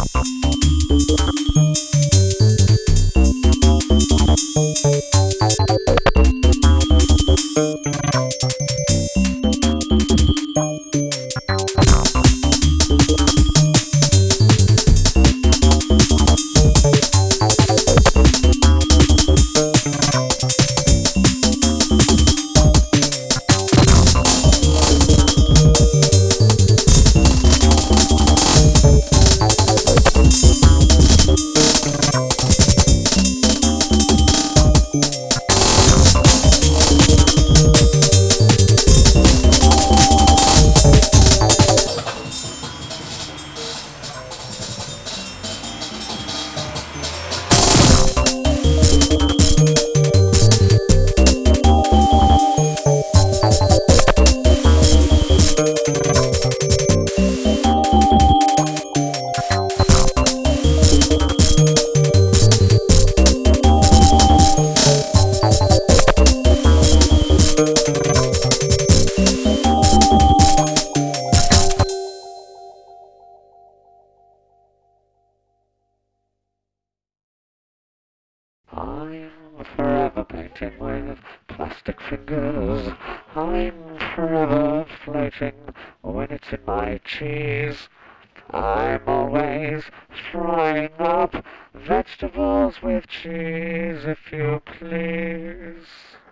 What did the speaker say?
I'm forever painting with plastic fingers. I'm forever floating when it's in my cheese. I'm always frying up vegetables with cheese, if you please.